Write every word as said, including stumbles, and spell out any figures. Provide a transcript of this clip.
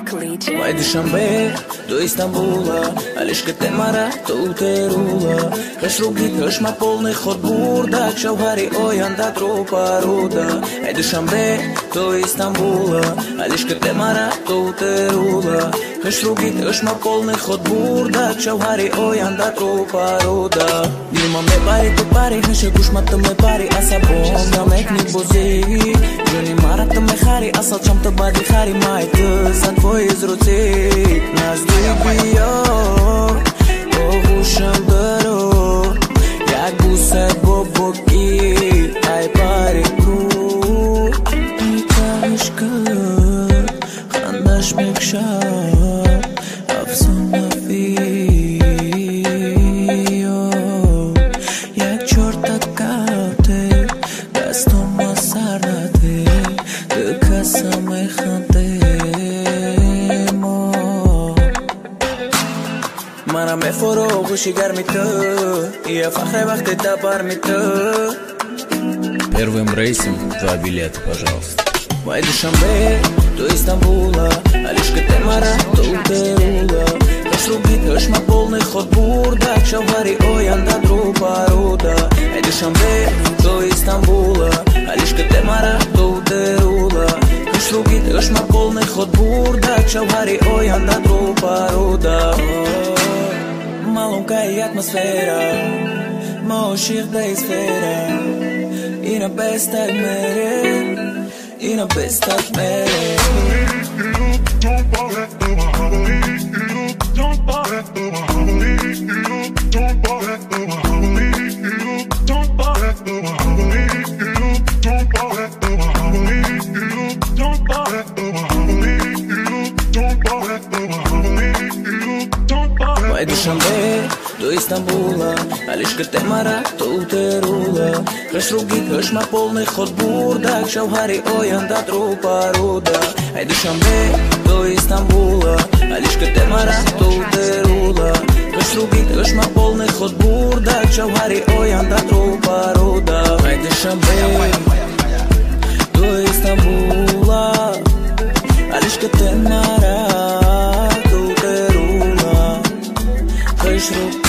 Collegiate. Vai Dushanbe, do Istanbula, a лишь que te mara, tu te rula. Хаш руги, хаш ма полный ход бурда, к шаугари ой анда трупа руда. Vai Dushanbe, do Istanbula, a лишь que te mara, tu te rula. Хаш руги, хаш ма полный ход бурда, к шаугари ой анда трупа руда. Дима me pari, tu pari, хаш гуш ма me pari, a sabon, da mekni bozi. Juni mara tu me khari, asal cham tu badi khari, mai tu sa tvoj izrucit. Nas dvije, o gusham dëro, jak buse boboki, aj pari kru. I kash kër, khandash me kshar, afsun na fijo, jak qortat kate, dasto ma sarnate, të kasa me khante. Мана ме форо гуши гармиты, и я фахре вахты табармиты. Первым рейсом два билета, пожалуйста. Vai Dushanbe, do Istanbula, a лишь que te mara, tu te rula. Хаш руги, хаш ма полный ход бурда, к шаугари ой анда трупа руда. Vai Dushanbe, do Istanbula, a лишь que te mara, tu te rula. Хаш руги, хаш ма полный ход бурда, к шаугари ой анда трупа руда. Малунка и атмосфера, моших да изфера, и на бестак мере, и на бестак мере. Vai Dushanbe, do Istanbula, a лишь que te mara, tu te rula. Хаш руги, хаш ма полный ход бурда, к шаугари ой анда трупа руда. Vai Dushanbe, do Istanbula, a лишь que te mara, tu te rula. Хаш руги, хаш ма полный ход бурда, к шаугари ой анда трупа руда. Vai Dushanbe, do Istanbula, a лишь que te mara, tu te rula. Хаш руги